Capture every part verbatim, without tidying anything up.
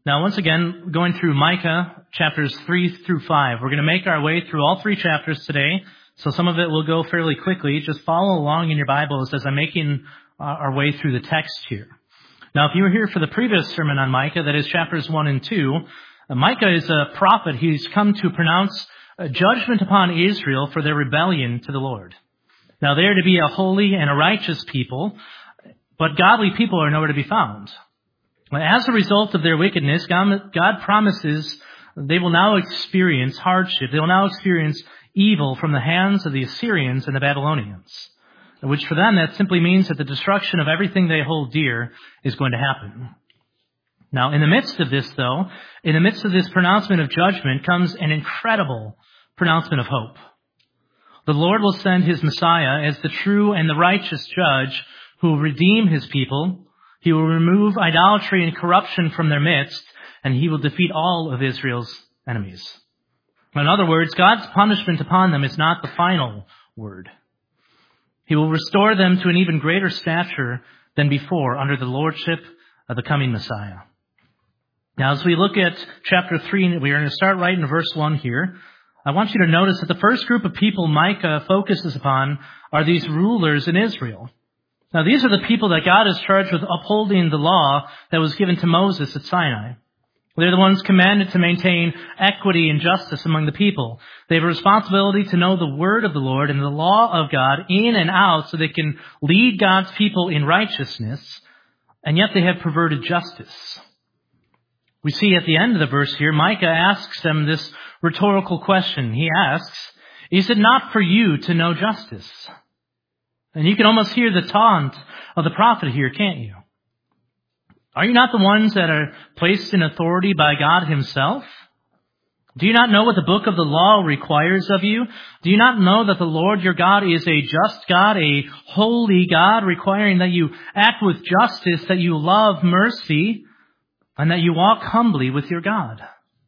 Now, once again, going through Micah chapters three through five. We're going to make our way through all three chapters today, so some of it will go fairly quickly. Just follow along in your Bibles as I'm making uh, our way through the text here. Now, if you were here for the previous sermon on Micah, that is chapters one and two, uh, Micah is a prophet. He's come to pronounce a judgment upon Israel for their rebellion to the Lord. Now, they are to be a holy and a righteous people, but godly people are nowhere to be found. As a result of their wickedness, God, God promises they will now experience hardship. They will now experience evil from the hands of the Assyrians and the Babylonians, which for them, that simply means that the destruction of everything they hold dear is going to happen. Now, in the midst of this, though, in the midst of this pronouncement of judgment comes an incredible pronouncement of hope. The Lord will send his Messiah as the true and the righteous judge who will redeem his people. He will remove idolatry and corruption from their midst, and he will defeat all of Israel's enemies. In other words, God's punishment upon them is not the final word. He will restore them to an even greater stature than before under the lordship of the coming Messiah. Now, as we look at chapter three, we are going to start right in verse one here. I want you to notice that the first group of people Micah focuses upon are these rulers in Israel. Now, these are the people that God is charged with upholding the law that was given to Moses at Sinai. They're the ones commanded to maintain equity and justice among the people. They have a responsibility to know the word of the Lord and the law of God in and out so they can lead God's people in righteousness, and yet they have perverted justice. We see at the end of the verse here, Micah asks them this rhetorical question. He asks, "Is it not for you to know justice?" And you can almost hear the taunt of the prophet here, can't you? Are you not the ones that are placed in authority by God himself? Do you not know what the book of the law requires of you? Do you not know that the Lord your God is a just God, a holy God, requiring that you act with justice, that you love mercy, and that you walk humbly with your God?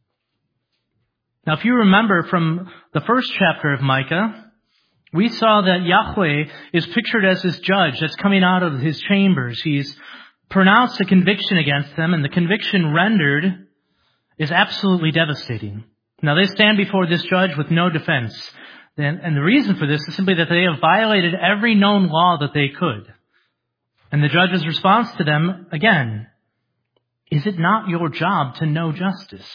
Now, if you remember from the first chapter of Micah, we saw that Yahweh is pictured as this judge that's coming out of his chambers. He's pronounced a conviction against them, and the conviction rendered is absolutely devastating. Now, they stand before this judge with no defense. And the reason for this is simply that they have violated every known law that they could. And the judge's response to them, again, is it not your job to know justice?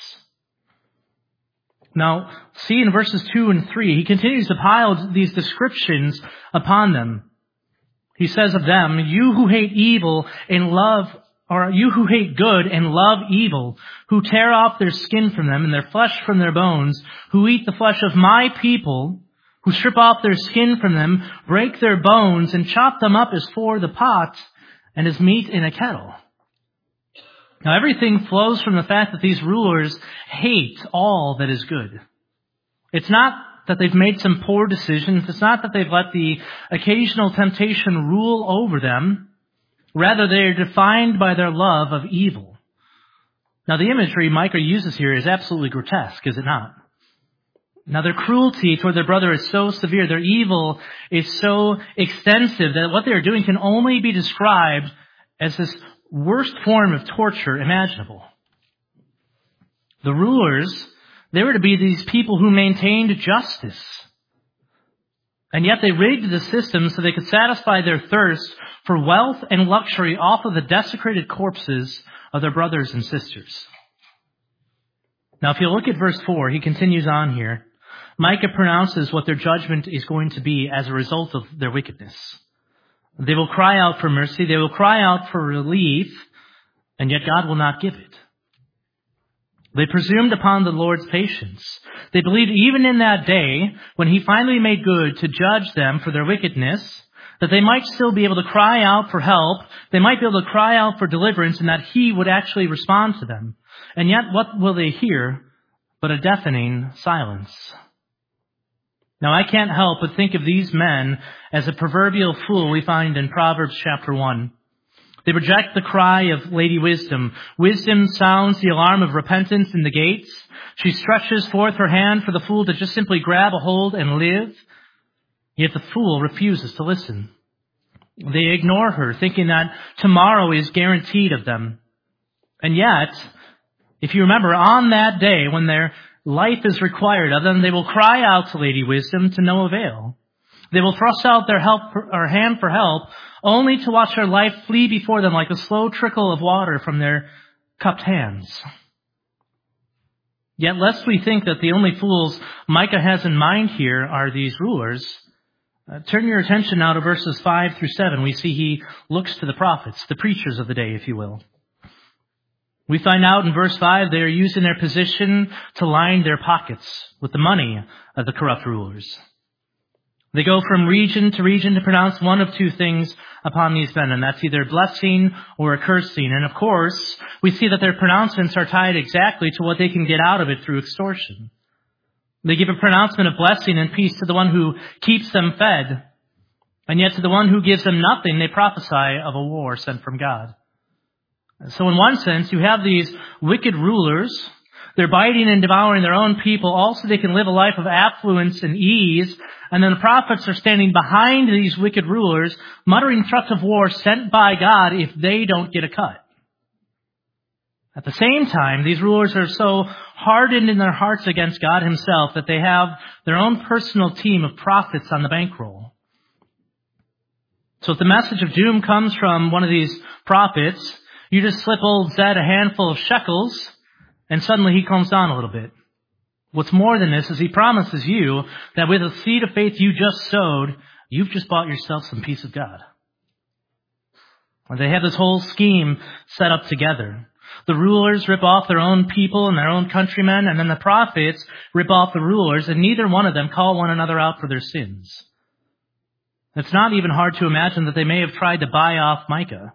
Now, see in verses two and three, he continues to pile these descriptions upon them. He says of them, "You who hate evil and love, or you who hate good and love evil, who tear off their skin from them and their flesh from their bones, who eat the flesh of my people, who strip off their skin from them, break their bones, and chop them up as for the pot and as meat in a kettle." Now, everything flows from the fact that these rulers hate all that is good. It's not that they've made some poor decisions. It's not that they've let the occasional temptation rule over them. Rather, they are defined by their love of evil. Now, the imagery Micah uses here is absolutely grotesque, is it not? Now, their cruelty toward their brother is so severe, their evil is so extensive that what they are doing can only be described as this worst form of torture imaginable. The rulers, they were to be these people who maintained justice. And yet they rigged the system so they could satisfy their thirst for wealth and luxury off of the desecrated corpses of their brothers and sisters. Now, if you look at verse four, he continues on here. Micah pronounces what their judgment is going to be as a result of their wickedness. They will cry out for mercy. They will cry out for relief, and yet God will not give it. They presumed upon the Lord's patience. They believed even in that day, when he finally made good to judge them for their wickedness, that they might still be able to cry out for help. They might be able to cry out for deliverance, and that he would actually respond to them. And yet, what will they hear but a deafening silence? Now, I can't help but think of these men as a proverbial fool we find in Proverbs chapter one. They reject the cry of Lady Wisdom. Wisdom sounds the alarm of repentance in the gates. She stretches forth her hand for the fool to just simply grab a hold and live. Yet the fool refuses to listen. They ignore her, thinking that tomorrow is guaranteed of them. And yet, If you remember, on that day when their life is required of them, they will cry out to Lady Wisdom to no avail. They will thrust out their help or hand for help, only to watch their life flee before them like a slow trickle of water from their cupped hands. Yet lest we think that the only fools Micah has in mind here are these rulers, uh, turn your attention now to verses five through seven. We see he looks to the prophets, the preachers of the day, if you will. We find out in verse five they are using their position to line their pockets with the money of the corrupt rulers. They go from region to region to pronounce one of two things upon these men, and that's either blessing or a cursing. And of course, we see that their pronouncements are tied exactly to what they can get out of it through extortion. They give a pronouncement of blessing and peace to the one who keeps them fed, and yet to the one who gives them nothing, they prophesy of a war sent from God. So in one sense, you have these wicked rulers. They're biting and devouring their own people, all so they can live a life of affluence and ease. And then the prophets are standing behind these wicked rulers, muttering threats of war sent by God if they don't get a cut. At the same time, these rulers are so hardened in their hearts against God himself that they have their own personal team of prophets on the bankroll. So if the message of doom comes from one of these prophets, you just slip old Zed a handful of shekels, and suddenly he calms down a little bit. What's more than this is he promises you that with the seed of faith you just sowed, you've just bought yourself some peace of God. And they have this whole scheme set up together. The rulers rip off their own people and their own countrymen, and then the prophets rip off the rulers, and neither one of them call one another out for their sins. It's not even hard to imagine that they may have tried to buy off Micah.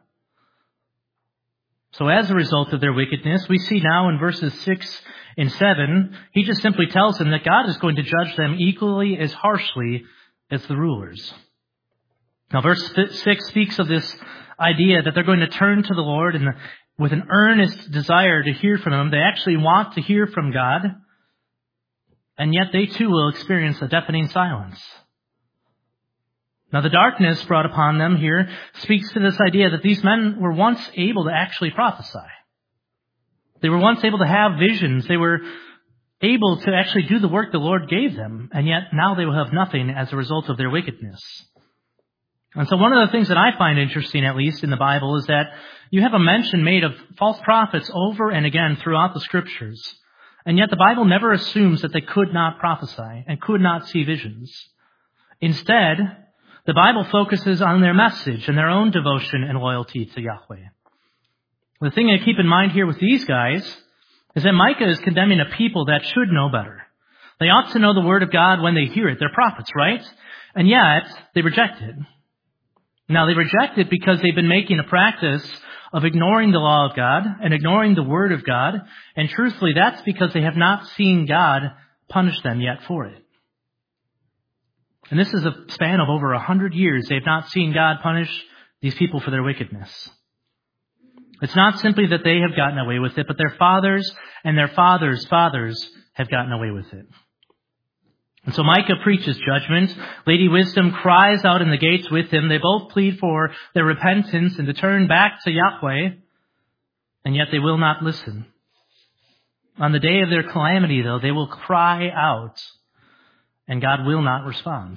So as a result of their wickedness, we see now in verses six and seven, he just simply tells them that God is going to judge them equally as harshly as the rulers. Now verse six speaks of this idea that they're going to turn to the Lord and with an earnest desire to hear from him. They actually want to hear from God, and yet they too will experience a deafening silence. Now, the darkness brought upon them here speaks to this idea that these men were once able to actually prophesy. They were once able to have visions. They were able to actually do the work the Lord gave them, and yet now they will have nothing as a result of their wickedness. And so one of the things that I find interesting, at least in the Bible, is that you have a mention made of false prophets over and again throughout the Scriptures, and yet the Bible never assumes that they could not prophesy and could not see visions. Instead, the Bible focuses on their message and their own devotion and loyalty to Yahweh. The thing to keep in mind here with these guys is that Micah is condemning a people that should know better. They ought to know the word of God when they hear it. They're prophets, right? And yet, they reject it. Now, they reject it because they've been making a practice of ignoring the law of God and ignoring the word of God. And truthfully, that's because they have not seen God punish them yet for it. And this is a span of over a hundred years. They have not seen God punish these people for their wickedness. It's not simply that they have gotten away with it, but their fathers and their fathers' fathers have gotten away with it. And so Micah preaches judgment. Lady Wisdom cries out in the gates with him. They both plead for their repentance and to turn back to Yahweh, and yet they will not listen. On the day of their calamity, though, they will cry out, and God will not respond.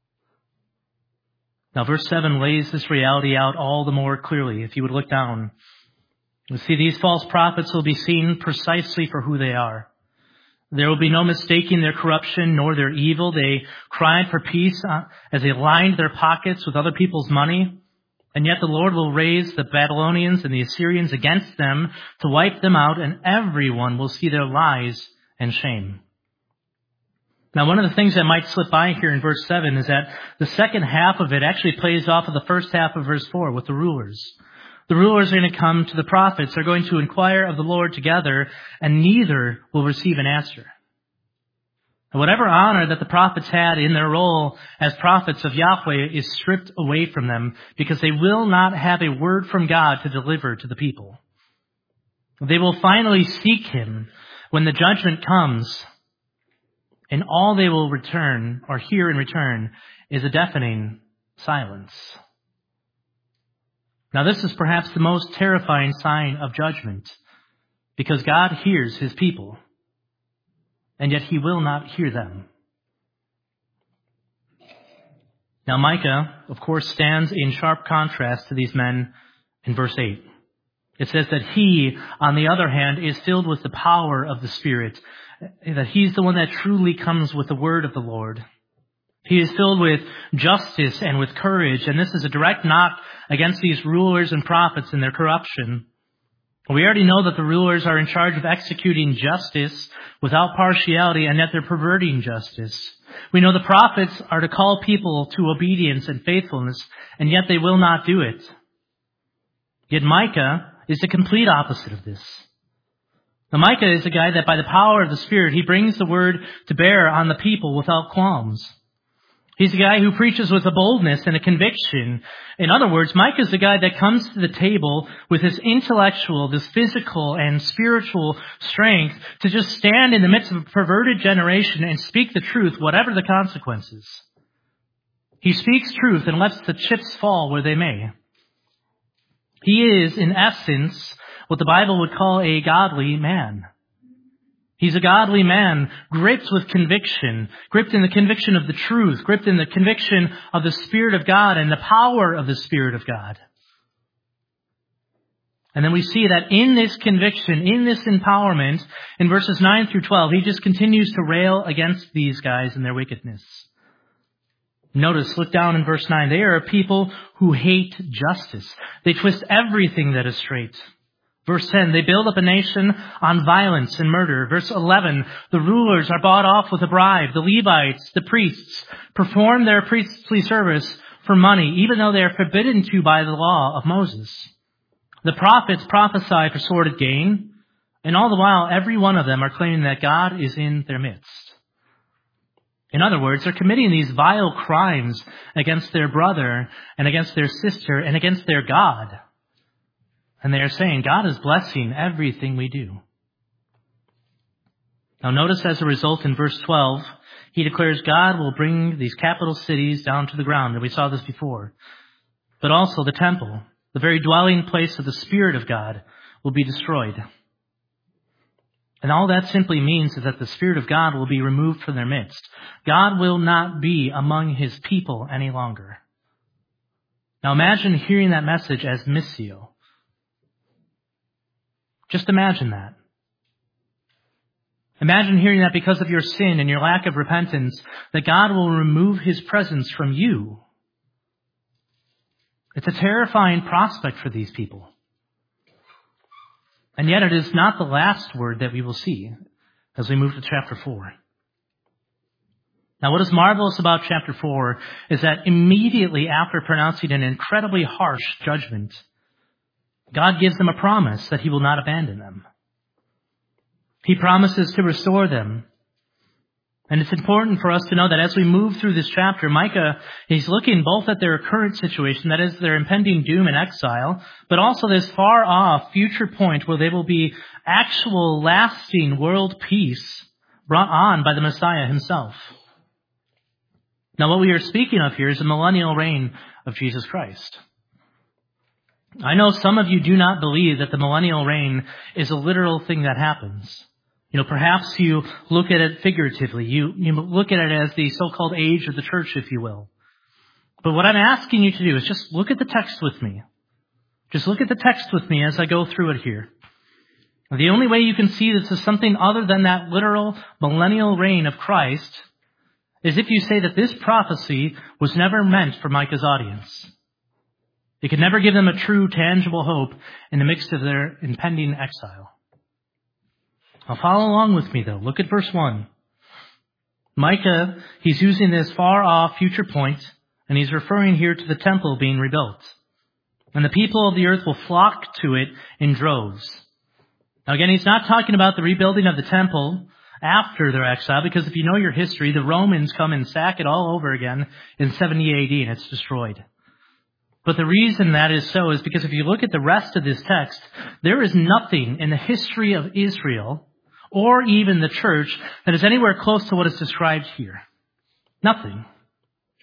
Now, verse seven lays this reality out all the more clearly. If you would look down, you'll see these false prophets will be seen precisely for who they are. There will be no mistaking their corruption nor their evil. They cried for peace as they lined their pockets with other people's money. And yet the Lord will raise the Babylonians and the Assyrians against them to wipe them out, and everyone will see their lies and shame. Now, one of the things that might slip by here in verse seven is that the second half of it actually plays off of the first half of verse four with the rulers. The rulers are going to come to the prophets. They're going to inquire of the Lord together, and neither will receive an answer. And whatever honor that the prophets had in their role as prophets of Yahweh is stripped away from them because they will not have a word from God to deliver to the people. They will finally seek him when the judgment comes, and all they will return or hear in return is a deafening silence. Now, this is perhaps the most terrifying sign of judgment. because God hears his people, and yet he will not hear them. Now Micah, of course, stands in sharp contrast to these men in verse eight. It says that he, on the other hand, is filled with the power of the Spirit, that he's the one that truly comes with the word of the Lord. He is filled with justice and with courage, and this is a direct knock against these rulers and prophets and their corruption. We already know that the rulers are in charge of executing justice without partiality, and yet they're perverting justice. We know the prophets are to call people to obedience and faithfulness, and yet they will not do it. Yet Micah is the complete opposite of this. Now Micah is a guy that by the power of the Spirit, he brings the word to bear on the people without qualms. He's a guy who preaches with a boldness and a conviction. In other words, Micah is the guy that comes to the table with this intellectual, this physical and spiritual strength to just stand in the midst of a perverted generation and speak the truth, whatever the consequences. He speaks truth and lets the chips fall where they may. He is, in essence, what the Bible would call a godly man. He's a godly man, gripped with conviction, gripped in the conviction of the truth, gripped in the conviction of the Spirit of God and the power of the Spirit of God. And then we see that in this conviction, in this empowerment, in verses nine through twelve, he just continues to rail against these guys and their wickedness. Notice, look down in verse nine. They are a people who hate justice. They twist everything that is straight. Verse ten, they build up a nation on violence and murder. Verse eleven, the rulers are bought off with a bribe. The Levites, the priests, perform their priestly service for money, even though they are forbidden to by the law of Moses. The prophets prophesy for sordid gain, and all the while, every one of them are claiming that God is in their midst. In other words, they're committing these vile crimes against their brother and against their sister and against their God. And they are saying, God is blessing everything we do. Now notice as a result in verse twelve, he declares God will bring these capital cities down to the ground. And we saw this before. But also the temple, the very dwelling place of the Spirit of God, will be destroyed. And all that simply means is that the Spirit of God will be removed from their midst. God will not be among his people any longer. Now imagine hearing that message as missio. Just imagine that. Imagine hearing that because of your sin and your lack of repentance, that God will remove his presence from you. It's a terrifying prospect for these people. And yet it is not the last word that we will see as we move to chapter four. Now what is marvelous about chapter four is that immediately after pronouncing an incredibly harsh judgment, God gives them a promise that he will not abandon them. He promises to restore them. And it's important for us to know that as we move through this chapter, Micah, he's looking both at their current situation, that is their impending doom and exile, but also this far off future point where they will be actual lasting world peace brought on by the Messiah himself. Now what we are speaking of here is the millennial reign of Jesus Christ. I know some of you do not believe that the millennial reign is a literal thing that happens. You know, perhaps you look at it figuratively. You, you look at it as the so-called age of the church, if you will. But what I'm asking you to do is just look at the text with me. Just look at the text with me as I go through it here. The only way you can see this is something other than that literal millennial reign of Christ is if you say that this prophecy was never meant for Micah's audience. It could never give them a true, tangible hope in the midst of their impending exile. Now follow along with me though. Look at verse one. Micah, he's using this far off future point, and he's referring here to the temple being rebuilt. And the people of the earth will flock to it in droves. Now again, he's not talking about the rebuilding of the temple after their exile, because if you know your history, the Romans come and sack it all over again in seventy A D and it's destroyed. But the reason that is so is because if you look at the rest of this text, there is nothing in the history of Israel or even the church that is anywhere close to what is described here. Nothing.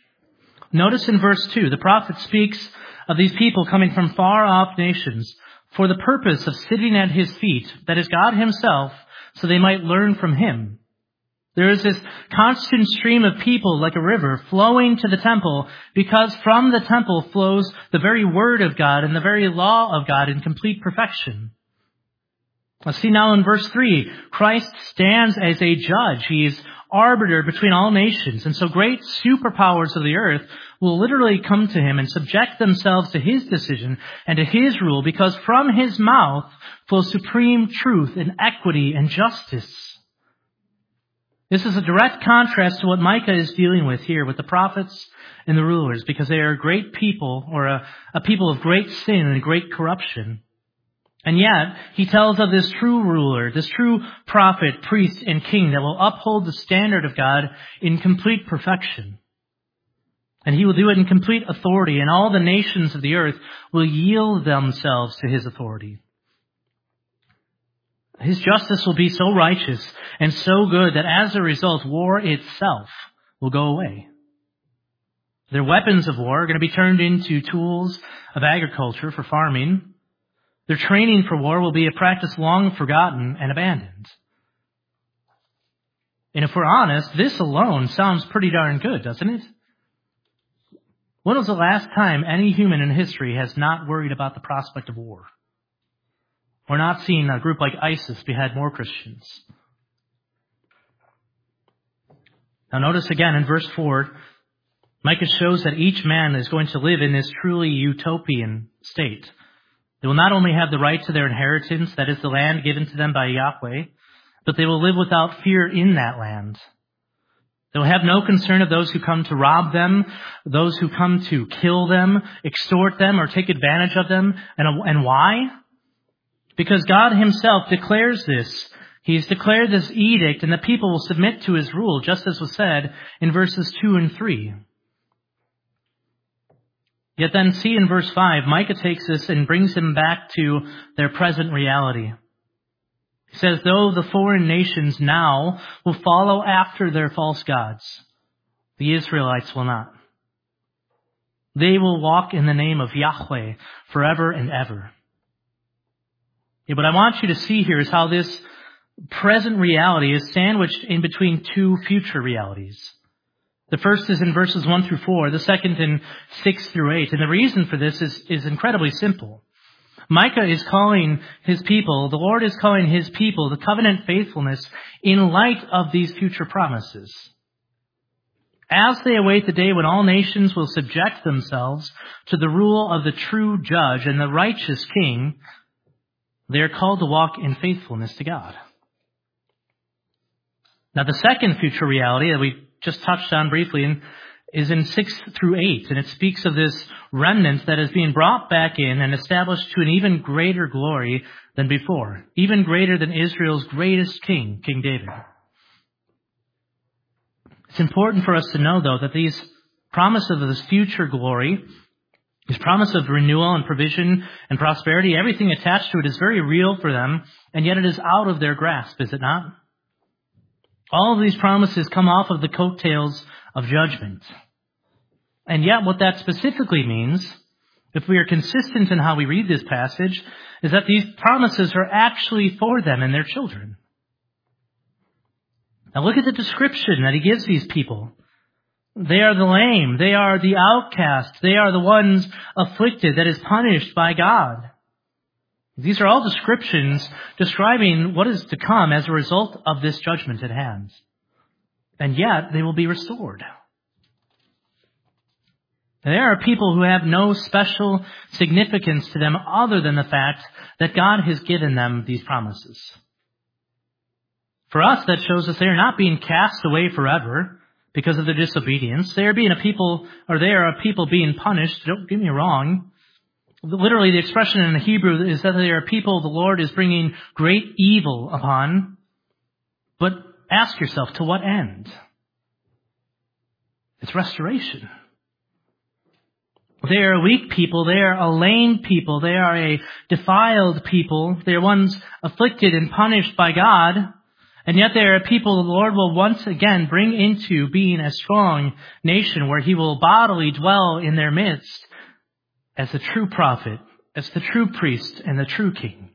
Notice in verse two, the prophet speaks of these people coming from far off nations, for the purpose of sitting at his feet, that is God himself, so they might learn from him. There is this constant stream of people like a river flowing to the temple, because from the temple flows the very word of God and the very law of God in complete perfection. Let's see now in verse three, Christ stands as a judge. He is arbiter between all nations. And so great superpowers of the earth will literally come to him and subject themselves to his decision and to his rule, because from his mouth flows supreme truth and equity and justice. This is a direct contrast to what Micah is dealing with here with the prophets and the rulers, because they are a great people, or a, a people of great sin and great corruption. And yet, he tells of this true ruler, this true prophet, priest, and king that will uphold the standard of God in complete perfection. And he will do it in complete authority, and all the nations of the earth will yield themselves to his authority. His justice will be so righteous and so good that as a result, war itself will go away. Their weapons of war are going to be turned into tools of agriculture for farming. Their training for war will be a practice long forgotten and abandoned. And if we're honest, this alone sounds pretty darn good, doesn't it? When was the last time any human in history has not worried about the prospect of war? Or not seen a group like ISIS behead more Christians? Now notice again in verse four, Micah shows that each man is going to live in this truly utopian state. They will not only have the right to their inheritance, that is the land given to them by Yahweh, but they will live without fear in that land. They will have no concern of those who come to rob them, those who come to kill them, extort them, or take advantage of them. And, and why? Because God himself declares this. He's declared this edict, and the people will submit to his rule, just as was said in verses two and three. Yet then see in verse five, Micah takes this and brings them back to their present reality. He says, though the foreign nations now will follow after their false gods, the Israelites will not. They will walk in the name of Yahweh forever and ever. Yeah, what I want you to see here is how this present reality is sandwiched in between two future realities. The first is in verses one through four, the second in six through eight. And the reason for this is, is incredibly simple. Micah is calling his people, the Lord is calling his people to covenant faithfulness in light of these future promises. As they await the day when all nations will subject themselves to the rule of the true judge and the righteous king, they are called to walk in faithfulness to God. Now the second future reality that we just touched on briefly in, is in six through eight, and it speaks of this remnant that is being brought back in and established to an even greater glory than before, even greater than Israel's greatest king, King David. It's important for us to know, though, that these promises of this future glory, this promise of renewal and provision and prosperity, everything attached to it is very real for them, and yet it is out of their grasp, is it not? All of these promises come off of the coattails of judgment. And yet what that specifically means, if we are consistent in how we read this passage, is that these promises are actually for them and their children. Now look at the description that he gives these people. They are the lame. They are the outcast. They are the ones afflicted that is punished by God. These are all descriptions describing what is to come as a result of this judgment at hand. And yet, they will be restored. There are people who have no special significance to them other than the fact that God has given them these promises. For us, that shows us they are not being cast away forever because of their disobedience. They are being a people, or they are a people being punished. Don't get me wrong. Literally, the expression in the Hebrew is that they are people the Lord is bringing great evil upon. But ask yourself, to what end? It's restoration. They are a weak people. They are a lame people. They are a defiled people. They are ones afflicted and punished by God. And yet they are a people the Lord will once again bring into being a strong nation where he will bodily dwell in their midst as a true prophet as the true priest and the true king.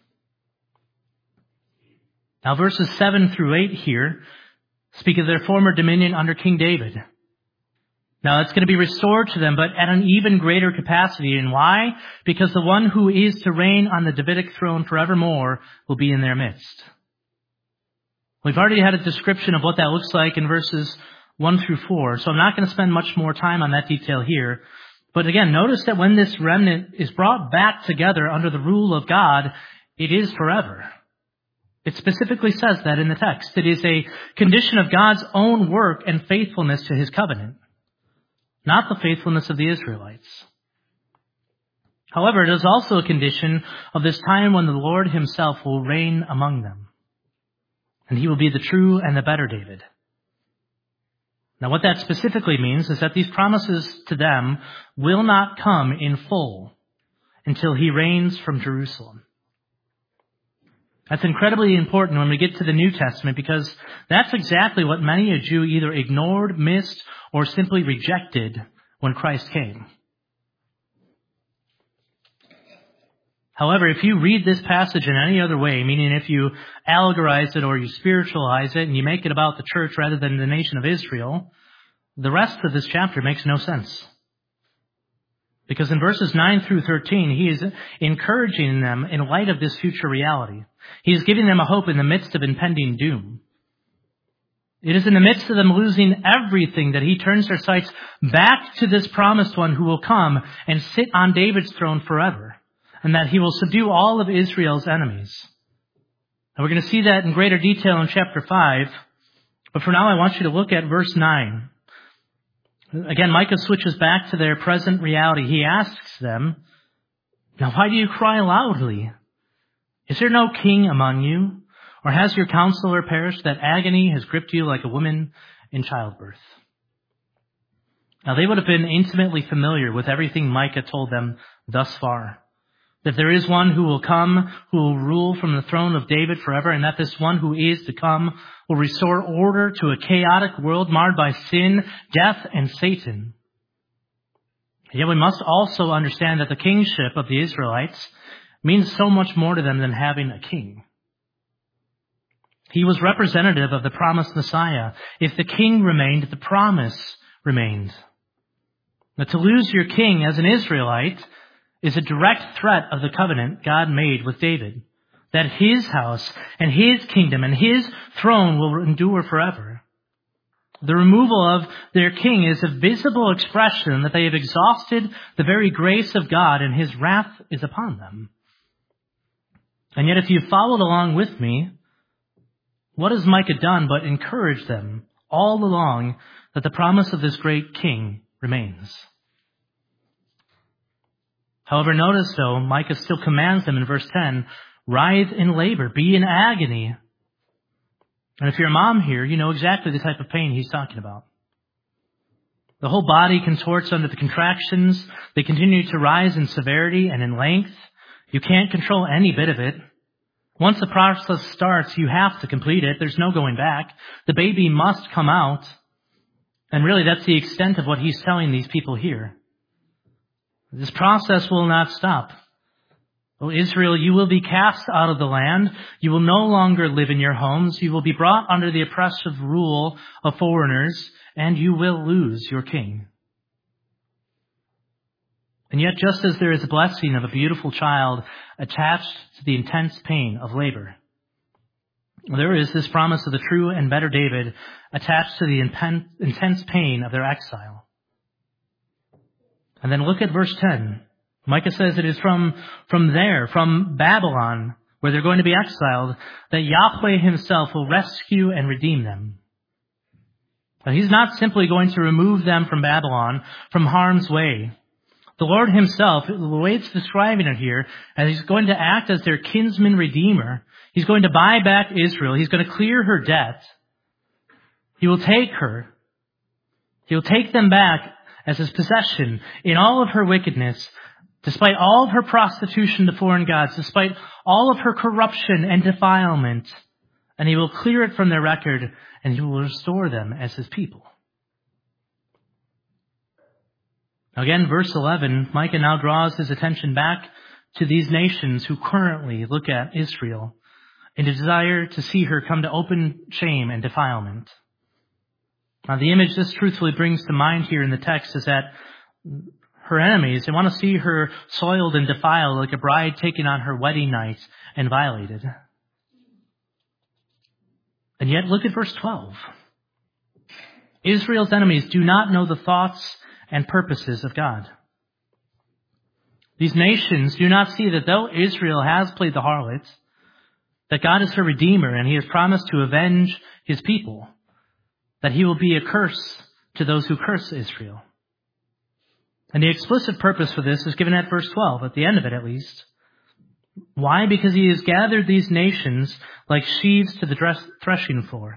Now verses seven through eight here speak of their former dominion under King David. Now it's going to be restored to them, but at an even greater capacity. And why? Because the one who is to reign on the Davidic throne forevermore will be in their midst. We've already had a description of what that looks like in verses one through four, so I'm not going to spend much more time on that detail here. But again, notice that when this remnant is brought back together under the rule of God, it is forever. It specifically says that in the text. It is a condition of God's own work and faithfulness to his covenant, not the faithfulness of the Israelites. However, it is also a condition of this time when the Lord himself will reign among them. And he will be the true and the better David. Now what that specifically means is that these promises to them will not come in full until he reigns from Jerusalem. That's incredibly important when we get to the New Testament, because that's exactly what many a Jew either ignored, missed, or simply rejected when Christ came. However, if you read this passage in any other way, meaning if you allegorize it or you spiritualize it and you make it about the church rather than the nation of Israel, the rest of this chapter makes no sense. Because in verses nine through thirteen, he is encouraging them in light of this future reality. He is giving them a hope in the midst of impending doom. It is in the midst of them losing everything that he turns their sights back to this promised one who will come and sit on David's throne forever, and that he will subdue all of Israel's enemies. And we're going to see that in greater detail in chapter five. But for now, I want you to look at verse nine. Again, Micah switches back to their present reality. He asks them, "Now why do you cry loudly? Is there no king among you? Or has your counselor perished, that agony has gripped you like a woman in childbirth?" Now they would have been intimately familiar with everything Micah told them thus far. That there is one who will come, who will rule from the throne of David forever, and that this one who is to come will restore order to a chaotic world marred by sin, death, and Satan. Yet we must also understand that the kingship of the Israelites means so much more to them than having a king. He was representative of the promised Messiah. If the king remained, the promise remained. Now, to lose your king as an Israelite is a direct threat of the covenant God made with David, that his house and his kingdom and his throne will endure forever. The removal of their king is a visible expression that they have exhausted the very grace of God and his wrath is upon them. And yet if you followed along with me, what has Micah done but encourage them all along that the promise of this great king remains? However, notice though, Micah still commands them in verse ten, writhe in labor, be in agony. And if you're a mom here, you know exactly the type of pain he's talking about. The whole body contorts under the contractions. They continue to rise in severity and in length. You can't control any bit of it. Once the process starts, you have to complete it. There's no going back. The baby must come out. And really, that's the extent of what he's telling these people here. This process will not stop. O Israel, you will be cast out of the land. You will no longer live in your homes. You will be brought under the oppressive rule of foreigners, and you will lose your king. And yet, just as there is a blessing of a beautiful child attached to the intense pain of labor, there is this promise of the true and better David attached to the intense pain of their exile. And then look at verse ten. Micah says it is from, from there, from Babylon, where they're going to be exiled, that Yahweh himself will rescue and redeem them. Now, he's not simply going to remove them from Babylon, from harm's way. The Lord himself, the way it's describing it here, as he's going to act as their kinsman redeemer. He's going to buy back Israel. He's going to clear her debt. He will take her. He will take them back as his possession in all of her wickedness, despite all of her prostitution to foreign gods, despite all of her corruption and defilement. And he will clear it from their record, and he will restore them as his people. Again, verse eleven, Micah now draws his attention back to these nations who currently look at Israel and desire to see her come to open shame and defilement. Now, the image this truthfully brings to mind here in the text is that her enemies, they want to see her soiled and defiled like a bride taken on her wedding night and violated. And yet, look at verse twelve. Israel's enemies do not know the thoughts and purposes of God. These nations do not see that though Israel has played the harlot, that God is her Redeemer and He has promised to avenge His people, that He will be a curse to those who curse Israel. And the explicit purpose for this is given at verse twelve, at the end of it at least. Why? Because He has gathered these nations like sheaves to the threshing floor.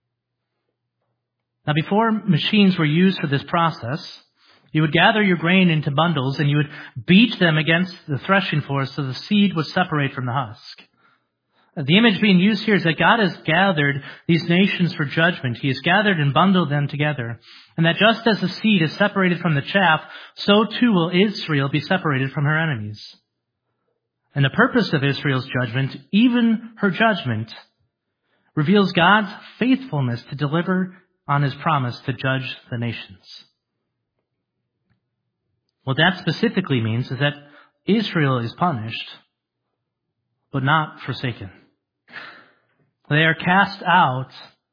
Now, before machines were used for this process, you would gather your grain into bundles and you would beat them against the threshing floor so the seed would separate from the husk. The image being used here is that God has gathered these nations for judgment. He has gathered and bundled them together. And that just as the seed is separated from the chaff, so too will Israel be separated from her enemies. And the purpose of Israel's judgment, even her judgment, reveals God's faithfulness to deliver on His promise to judge the nations. What that specifically means is that Israel is punished, but not forsaken. They are cast out,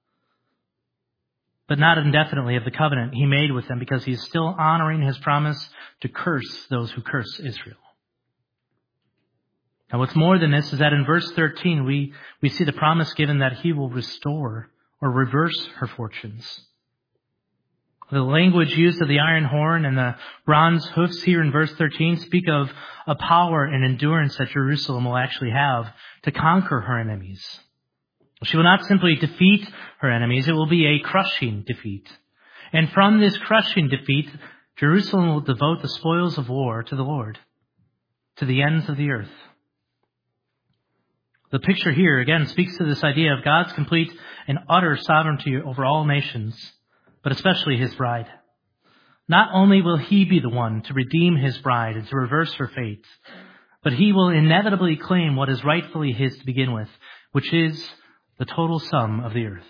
but not indefinitely, of the covenant He made with them, because He is still honoring His promise to curse those who curse Israel. Now, what's more than this is that in verse thirteen, we, we see the promise given that He will restore or reverse her fortunes. The language used of the iron horn and the bronze hoofs here in verse thirteen speak of a power and endurance that Jerusalem will actually have to conquer her enemies. She will not simply defeat her enemies, it will be a crushing defeat. And from this crushing defeat, Jerusalem will devote the spoils of war to the Lord, to the ends of the earth. The picture here, again, speaks to this idea of God's complete and utter sovereignty over all nations, but especially His bride. Not only will He be the one to redeem His bride and to reverse her fate, but He will inevitably claim what is rightfully His to begin with, which is the total sum of the earth.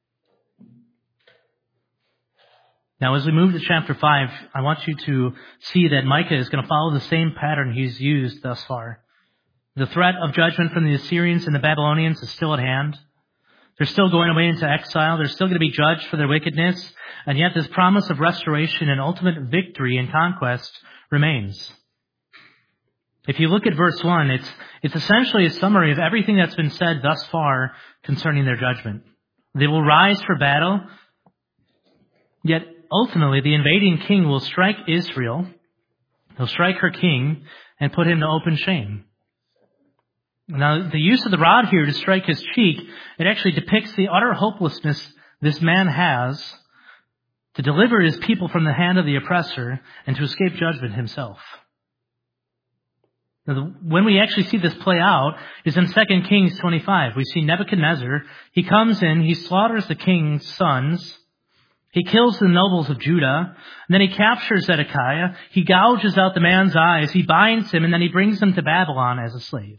Now, as we move to chapter five, I want you to see that Micah is going to follow the same pattern he's used thus far. The threat of judgment from the Assyrians and the Babylonians is still at hand. They're still going away into exile. They're still going to be judged for their wickedness. And yet this promise of restoration and ultimate victory and conquest remains. If you look at verse one, it's, it's essentially a summary of everything that's been said thus far concerning their judgment. They will rise for battle, yet ultimately the invading king will strike Israel. He'll strike her king and put him to open shame. Now, the use of the rod here to strike his cheek, it actually depicts the utter hopelessness this man has to deliver his people from the hand of the oppressor and to escape judgment himself. Now, the, when we actually see this play out is in Second Kings twenty-five. We see Nebuchadnezzar. He comes in, he slaughters the king's sons. He kills the nobles of Judah. And then he captures Zedekiah. He gouges out the man's eyes. He binds him, and then he brings him to Babylon as a slave.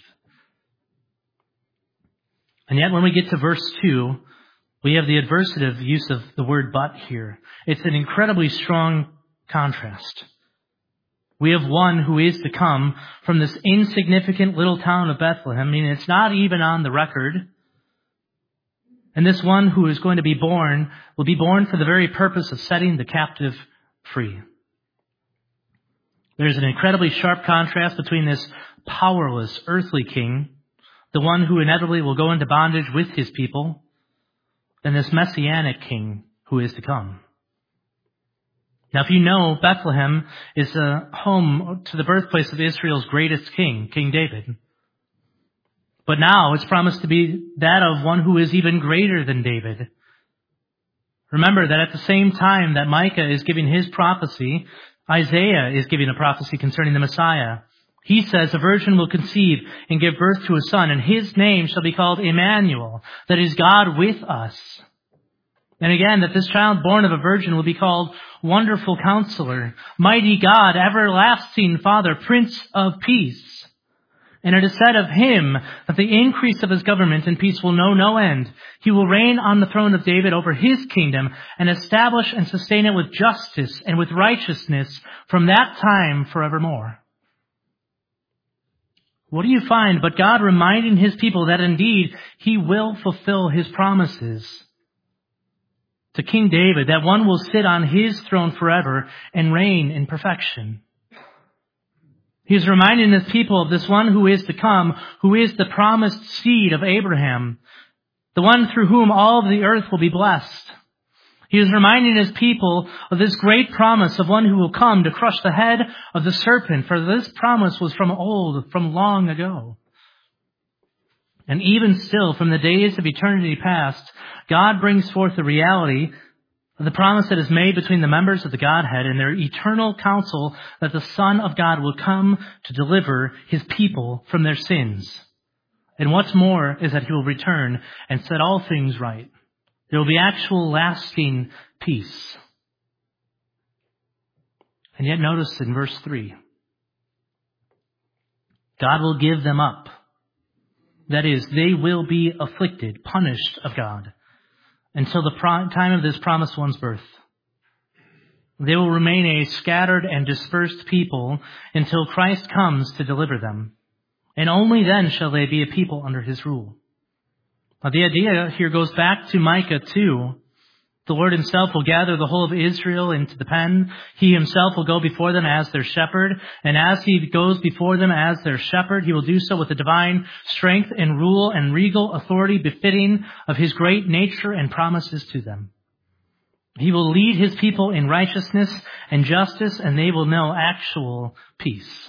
And yet when we get to verse two, we have the adversative use of the word but here. It's an incredibly strong contrast. We have one who is to come from this insignificant little town of Bethlehem. I mean, it's not even on the record. And this one who is going to be born will be born for the very purpose of setting the captive free. There's an incredibly sharp contrast between this powerless earthly king, the one who inevitably will go into bondage with his people, and this messianic king who is to come. Now, if you know, Bethlehem is a home to the birthplace of Israel's greatest king, King David. But now it's promised to be that of one who is even greater than David. Remember that at the same time that Micah is giving his prophecy, Isaiah is giving a prophecy concerning the Messiah. He says, a virgin will conceive and give birth to a son, and his name shall be called Emmanuel, that is God with us. And again, that this child born of a virgin will be called Wonderful Counselor, Mighty God, Everlasting Father, Prince of Peace. And it is said of him that the increase of his government and peace will know no end. He will reign on the throne of David over his kingdom and establish and sustain it with justice and with righteousness from that time forevermore. What do you find but God reminding his people that indeed he will fulfill his promises to King David, that one will sit on his throne forever and reign in perfection. He's reminding his people of this one who is to come, who is the promised seed of Abraham, the one through whom all of the earth will be blessed. He is reminding his people of this great promise of one who will come to crush the head of the serpent, for this promise was from old, from long ago. And even still, from the days of eternity past, God brings forth the reality of the promise that is made between the members of the Godhead and their eternal counsel that the Son of God will come to deliver his people from their sins. And what's more is that he will return and set all things right. There will be actual lasting peace. And yet notice in verse three, God will give them up. That is, they will be afflicted, punished of God, until the pro- time of this promised one's birth. They will remain a scattered and dispersed people until Christ comes to deliver them. And only then shall they be a people under his rule. Now, the idea here goes back to Micah two. The Lord himself will gather the whole of Israel into the pen. He himself will go before them as their shepherd. And as he goes before them as their shepherd, he will do so with the divine strength and rule and regal authority befitting of his great nature and promises to them. He will lead his people in righteousness and justice, and they will know actual peace.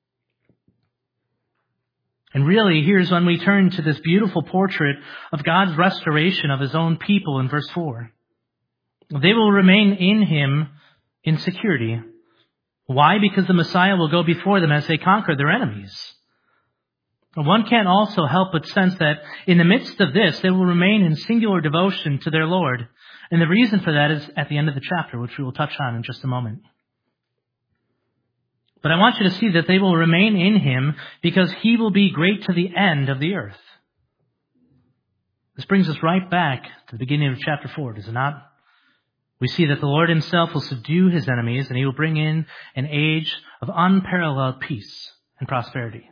And really, here's when we turn to this beautiful portrait of God's restoration of his own people in verse four. They will remain in him in security. Why? Because the Messiah will go before them as they conquer their enemies. One can't also help but sense that in the midst of this, they will remain in singular devotion to their Lord. And the reason for that is at the end of the chapter, which we will touch on in just a moment. But I want you to see that they will remain in him because he will be great to the end of the earth. This brings us right back to the beginning of chapter four, does it not? We see that the Lord himself will subdue his enemies and he will bring in an age of unparalleled peace and prosperity.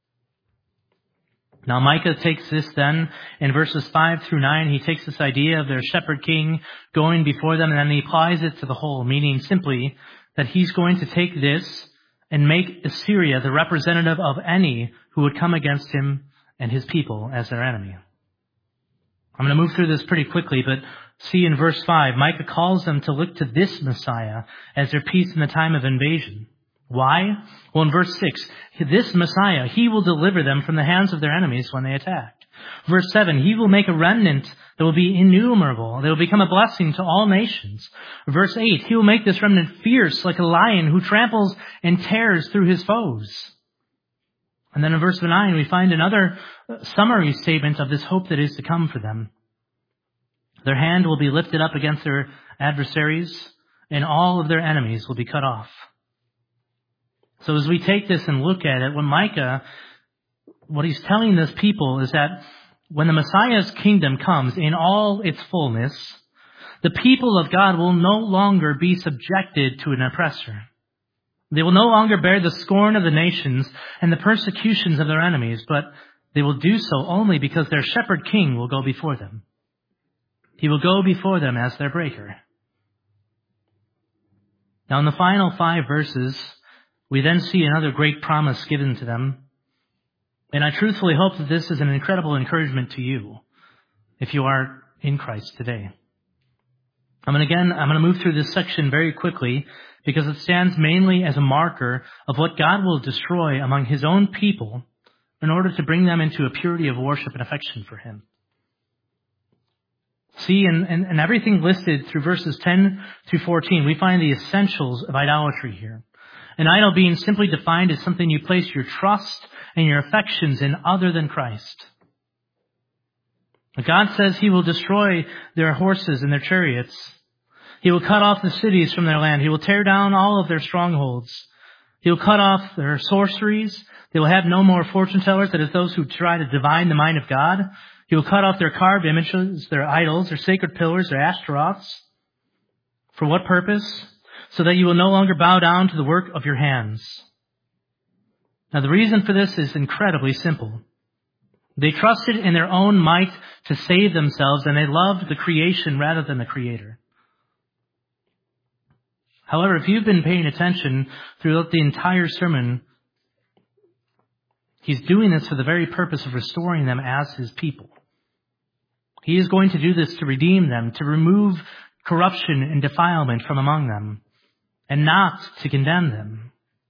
Now Micah takes this then in verses five through nine. He takes this idea of their shepherd king going before them and then he applies it to the whole, meaning simply that he's going to take this and make Assyria the representative of any who would come against him and his people as their enemy. I'm going to move through this pretty quickly, but see in verse five, Micah calls them to look to this Messiah as their peace in the time of invasion. Why? Well, in verse six, this Messiah, he will deliver them from the hands of their enemies when they attack. Verse seven, he will make a remnant that will be innumerable. They will become a blessing to all nations. Verse eight, he will make this remnant fierce like a lion who tramples and tears through his foes. And then in verse nine, we find another summary statement of this hope that is to come for them. Their hand will be lifted up against their adversaries, and all of their enemies will be cut off. So as we take this and look at it, when Micah, what he's telling this people is that when the Messiah's kingdom comes in all its fullness, the people of God will no longer be subjected to an oppressor. They will no longer bear the scorn of the nations and the persecutions of their enemies, but they will do so only because their shepherd king will go before them. He will go before them as their breaker. Now in the final five verses, we then see another great promise given to them. And I truthfully hope that this is an incredible encouragement to you if you are in Christ today. I'm going to, again, I'm going to move through this section very quickly because it stands mainly as a marker of what God will destroy among his own people in order to bring them into a purity of worship and affection for him. See, and, and, and everything listed through verses ten through fourteen, we find the essentials of idolatry here. An idol being simply defined as something you place your trust and your affections in other than Christ. God says he will destroy their horses and their chariots. He will cut off the cities from their land. He will tear down all of their strongholds. He will cut off their sorceries, They will have no more fortune tellers, that is, those who try to divine the mind of God. He will cut off their carved images, their idols, their sacred pillars, their Ashtaroths. For what purpose? So that you will no longer bow down to the work of your hands. Now the reason for this is incredibly simple. They trusted in their own might to save themselves, and they loved the creation rather than the Creator. However, if you've been paying attention throughout the entire sermon, He's doing this for the very purpose of restoring them as His people. He is going to do this to redeem them, to remove corruption and defilement from among them, and not to condemn them.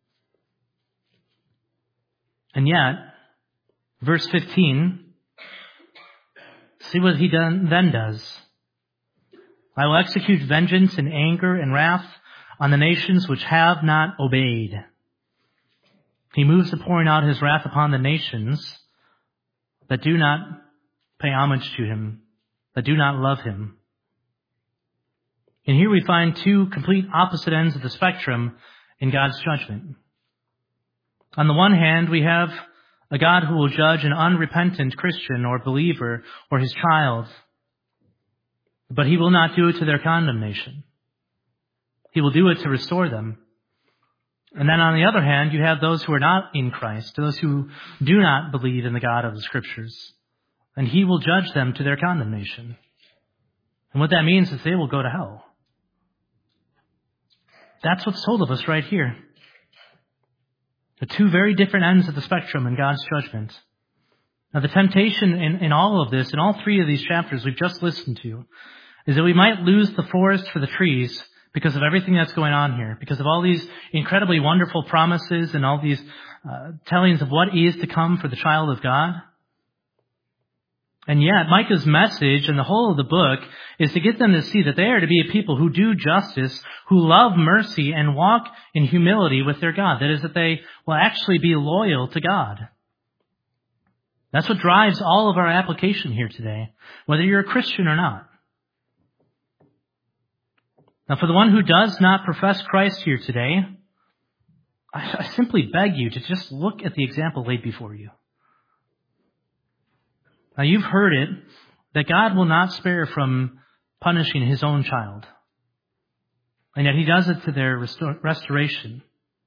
And yet, verse fifteen, see what He done, then does. I will execute vengeance and anger and wrath on the nations which have not obeyed. He moves to pouring out His wrath upon the nations that do not pay homage to Him, that do not love Him. And here we find two complete opposite ends of the spectrum in God's judgment. On the one hand, we have a God who will judge an unrepentant Christian or believer or his child, but He will not do it to their condemnation. He will do it to restore them. And then on the other hand, you have those who are not in Christ, those who do not believe in the God of the Scriptures, and He will judge them to their condemnation. And what that means is they will go to hell. That's what's told of us right here. The two very different ends of the spectrum in God's judgment. Now the temptation in, in all of this, in all three of these chapters we've just listened to, is that we might lose the forest for the trees because of everything that's going on here, because of all these incredibly wonderful promises and all these uh, tellings of what is to come for the child of God. And yet, Micah's message and the whole of the book is to get them to see that they are to be a people who do justice, who love mercy, and walk in humility with their God. That is, that they will actually be loyal to God. That's what drives all of our application here today, whether you're a Christian or not. Now, for the one who does not profess Christ here today, I, I simply beg you to just look at the example laid before you. Now, you've heard it, that God will not spare from punishing His own child. And yet He does it to their restor- restoration.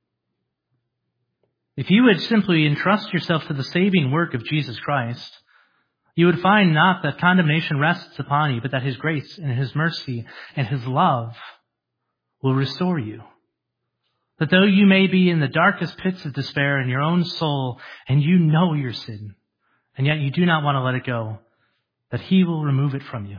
If you would simply entrust yourself to the saving work of Jesus Christ, you would find not that condemnation rests upon you, but that His grace and His mercy and His love will restore you. That though you may be in the darkest pits of despair in your own soul, and you know your sin, and yet you do not want to let it go, that He will remove it from you.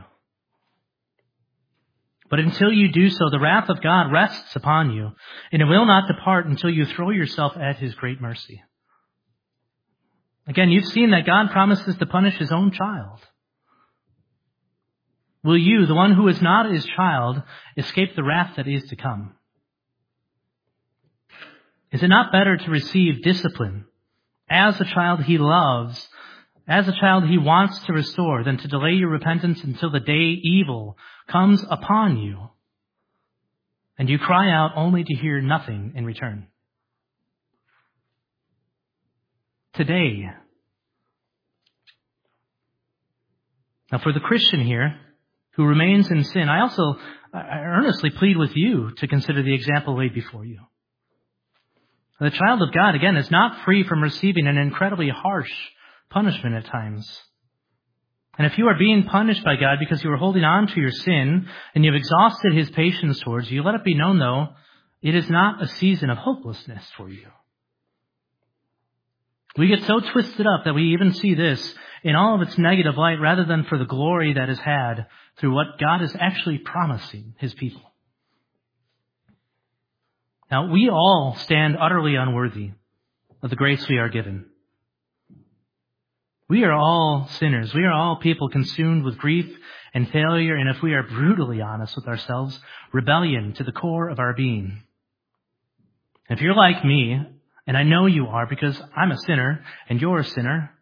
But until you do so, the wrath of God rests upon you, and it will not depart until you throw yourself at His great mercy. Again, you've seen that God promises to punish His own child. Will you, the one who is not His child, escape the wrath that is to come? Is it not better to receive discipline as a child He loves, as a child He wants to restore, than to delay your repentance until the day evil comes upon you and you cry out only to hear nothing in return? Today. Now, for the Christian here who remains in sin, I also I earnestly plead with you to consider the example laid before you. The child of God, again, is not free from receiving an incredibly harsh punishment at times. And if you are being punished by God because you are holding on to your sin and you've exhausted His patience towards you, let it be known, though, it is not a season of hopelessness for you. We get so twisted up that we even see this in all of its negative light rather than for the glory that is had through what God is actually promising His people. Now, we all stand utterly unworthy of the grace we are given. We are all sinners. We are all people consumed with grief and failure, and if we are brutally honest with ourselves, rebellion to the core of our being. If you're like me, and I know you are because I'm a sinner and you're a sinner,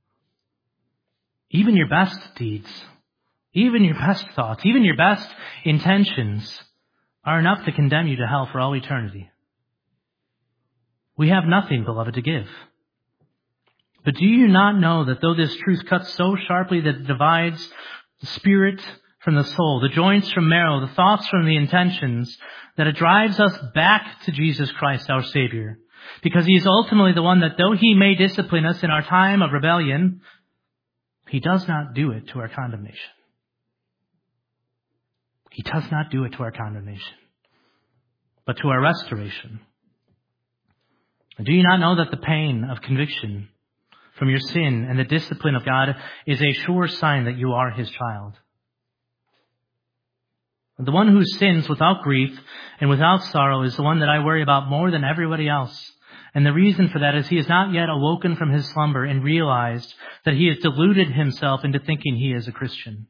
even your best deeds, even your best thoughts, even your best intentions are enough to condemn you to hell for all eternity. We have nothing, beloved, to give. But do you not know that though this truth cuts so sharply that it divides the spirit from the soul, the joints from marrow, the thoughts from the intentions, that it drives us back to Jesus Christ, our Savior? Because he is ultimately the one that though he may discipline us in our time of rebellion, he does not do it to our condemnation. He does not do it to our condemnation, but to our restoration. Do you not know that the pain of conviction from your sin and the discipline of God is a sure sign that you are his child? The one who sins without grief and without sorrow is the one that I worry about more than everybody else. And the reason for that is he has not yet awoken from his slumber and realized that he has deluded himself into thinking he is a Christian.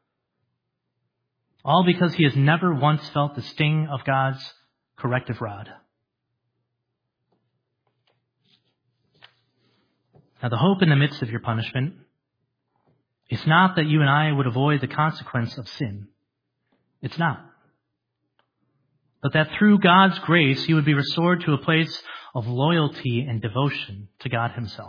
All because he has never once felt the sting of God's corrective rod. Now, the hope in the midst of your punishment is not that you and I would avoid the consequence of sin. It's not. But that through God's grace, you would be restored to a place of loyalty and devotion to God himself.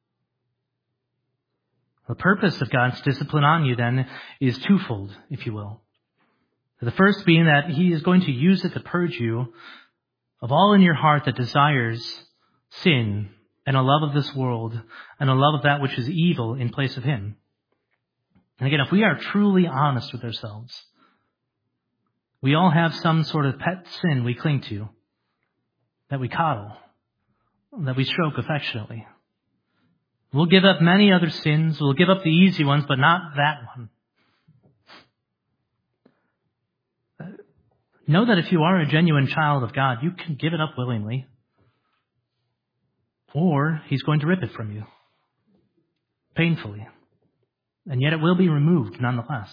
The purpose of God's discipline on you, then, is twofold, if you will. The first being that he is going to use it to purge you of all in your heart that desires sin and a love of this world and a love of that which is evil in place of him. And again, if we are truly honest with ourselves, we all have some sort of pet sin we cling to, that we coddle, that we stroke affectionately. We'll give up many other sins. We'll give up the easy ones, but not that one. Know that if you are a genuine child of God, you can give it up willingly, or he's going to rip it from you, painfully. And yet it will be removed nonetheless.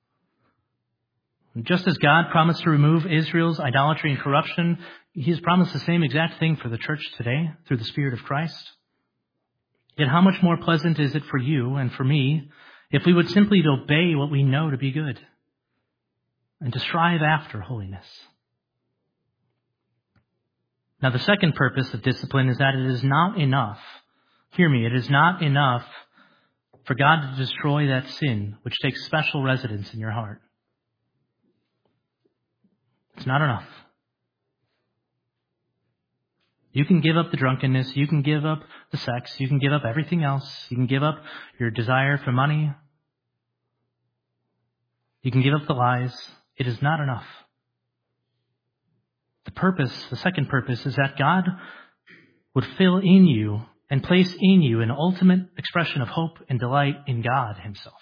Just as God promised to remove Israel's idolatry and corruption, he has promised the same exact thing for the church today through the Spirit of Christ. Yet how much more pleasant is it for you and for me if we would simply obey what we know to be good and to strive after holiness. Now, the second purpose of discipline is that it is not enough. Hear me, it is not enough for God to destroy that sin which takes special residence in your heart. It's not enough. You can give up the drunkenness, you can give up the sex, you can give up everything else, you can give up your desire for money, you can give up the lies. It is not enough. The purpose, the second purpose, is that God would fill in you and place in you an ultimate expression of hope and delight in God himself.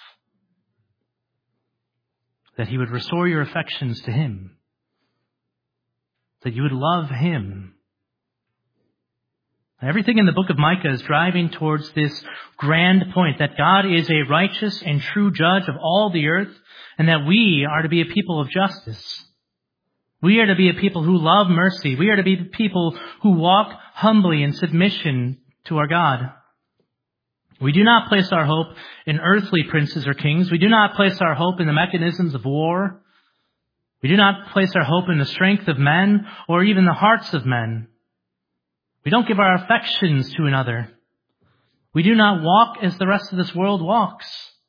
That he would restore your affections to him. That you would love him. Everything in the book of Micah is driving towards this grand point that God is a righteous and true judge of all the earth, and that we are to be a people of justice. We are to be a people who love mercy. We are to be people who walk humbly in submission to our God. We do not place our hope in earthly princes or kings. We do not place our hope in the mechanisms of war. We do not place our hope in the strength of men or even the hearts of men. We don't give our affections to another. We do not walk as the rest of this world walks.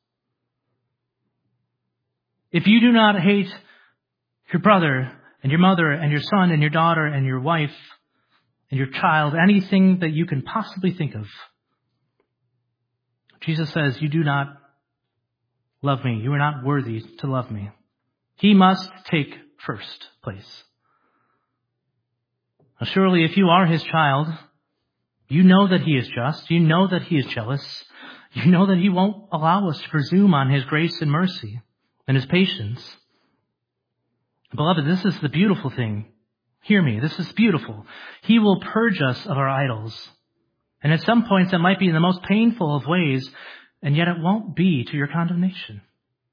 If you do not hate your brother and your mother and your son and your daughter and your wife and your child, anything that you can possibly think of, Jesus says, you do not love me. You are not worthy to love me. He must take first place. Now, surely if you are his child, you know that he is just. You know that he is jealous. You know that he won't allow us to presume on his grace and mercy and his patience. Beloved, this is the beautiful thing. Hear me, this is beautiful. He will purge us of our idols. And at some points that might be in the most painful of ways, and yet it won't be to your condemnation.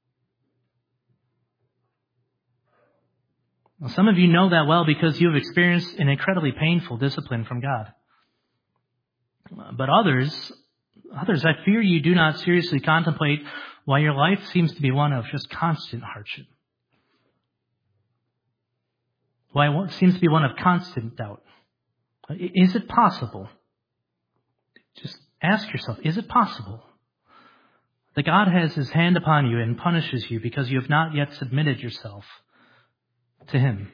Well, some of you know that well because you have experienced an incredibly painful discipline from God. But others, others, I fear you do not seriously contemplate why your life seems to be one of just constant hardship. Why it seems to be one of constant doubt. Is it possible? Just ask yourself, is it possible that God has his hand upon you and punishes you because you have not yet submitted yourself to him?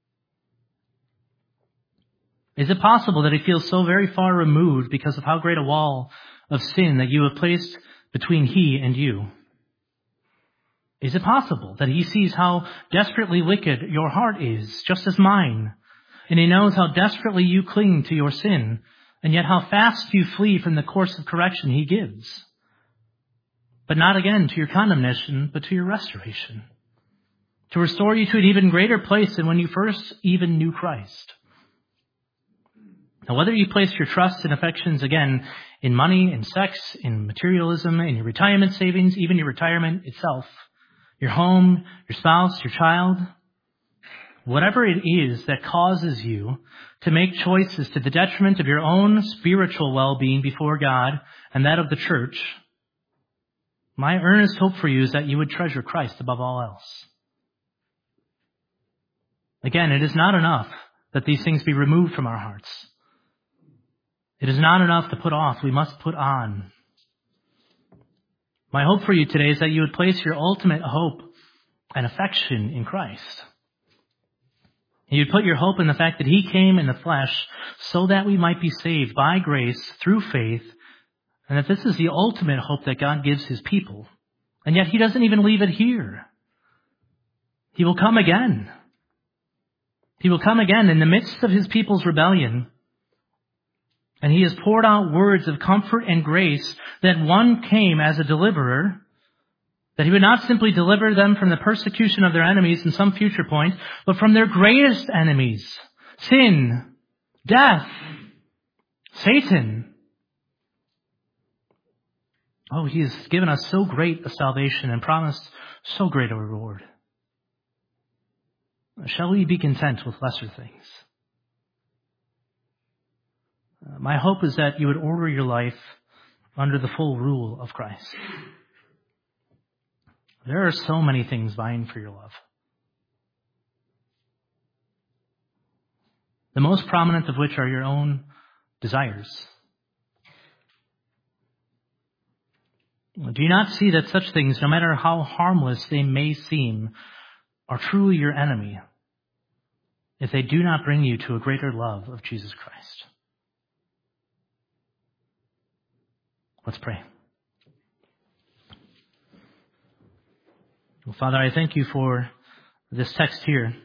Is it possible that he feels so very far removed because of how great a wall of sin that you have placed between he and you? Is it possible that he sees how desperately wicked your heart is, just as mine, and he knows how desperately you cling to your sin, and yet how fast you flee from the course of correction he gives? But not again to your condemnation, but to your restoration, to restore you to an even greater place than when you first even knew Christ. Now, whether you place your trust and affections, again, in money, in sex, in materialism, in your retirement savings, even your retirement itself, your home, your spouse, your child, whatever it is that causes you to make choices to the detriment of your own spiritual well-being before God and that of the church, my earnest hope for you is that you would treasure Christ above all else. Again, it is not enough that these things be removed from our hearts. It is not enough to put off. We must put on. My hope for you today is that you would place your ultimate hope and affection in Christ. You'd put your hope in the fact that he came in the flesh so that we might be saved by grace through faith, and that this is the ultimate hope that God gives his people. And yet he doesn't even leave it here. He will come again. He will come again in the midst of his people's rebellion. And he has poured out words of comfort and grace that one came as a deliverer, that he would not simply deliver them from the persecution of their enemies in some future point, but from their greatest enemies, sin, death, Satan. Oh, he has given us so great a salvation and promised so great a reward. Shall we be content with lesser things? Uh, my hope is that you would order your life under the full rule of Christ. There are so many things vying for your love. The most prominent of which are your own desires. Do you not see that such things, no matter how harmless they may seem, are truly your enemy if they do not bring you to a greater love of Jesus Christ? Let's pray. Well, Father, I thank you for this text here.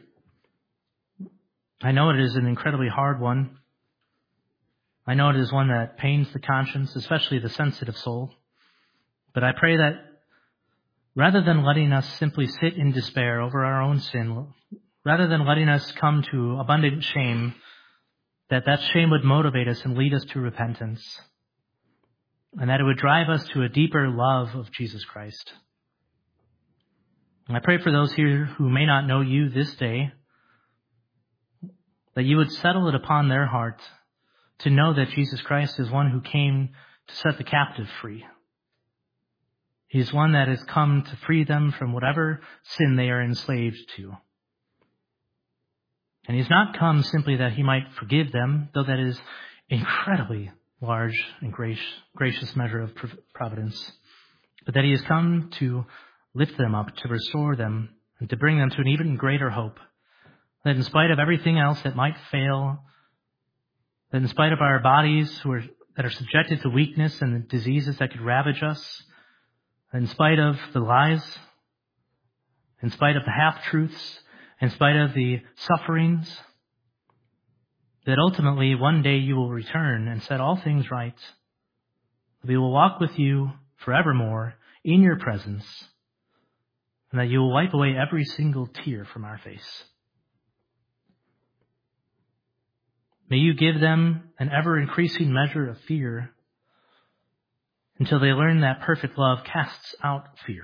I know it is an incredibly hard one. I know it is one that pains the conscience, especially the sensitive soul. But I pray that rather than letting us simply sit in despair over our own sin, rather than letting us come to abundant shame, that that shame would motivate us and lead us to repentance, and that it would drive us to a deeper love of Jesus Christ. And I pray for those here who may not know you this day, that you would settle it upon their heart to know that Jesus Christ is one who came to set the captive free. He is one that has come to free them from whatever sin they are enslaved to. And he's not come simply that he might forgive them, though that is incredibly large and gracious measure of providence, but that he has come to lift them up, to restore them, and to bring them to an even greater hope. That in spite of everything else that might fail, that in spite of our bodies who are, that are subjected to weakness and the diseases that could ravage us, in spite of the lies, in spite of the half-truths, in spite of the sufferings, that ultimately one day you will return and set all things right. We will walk with you forevermore in your presence, and that you will wipe away every single tear from our face. May you give them an ever-increasing measure of fear until they learn that perfect love casts out fear.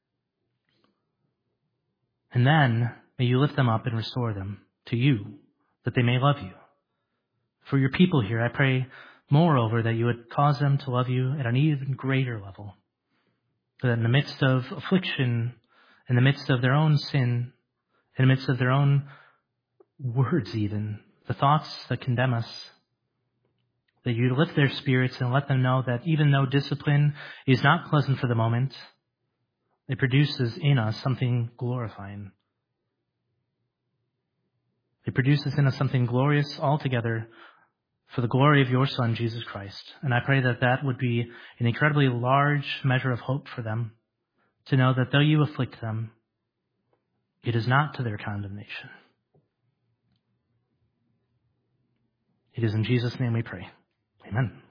And then may you lift them up and restore them to you, that they may love you. For your people here, I pray, moreover, that you would cause them to love you at an even greater level. So that in the midst of affliction, in the midst of their own sin, in the midst of their own words even, the thoughts that condemn us, that you lift their spirits and let them know that even though discipline is not pleasant for the moment, it produces in us something glorifying. It produces in us something glorious altogether for the glory of your Son, Jesus Christ. And I pray that that would be an incredibly large measure of hope for them, to know that though you afflict them, it is not to their condemnation. It is in Jesus' name we pray. Amen.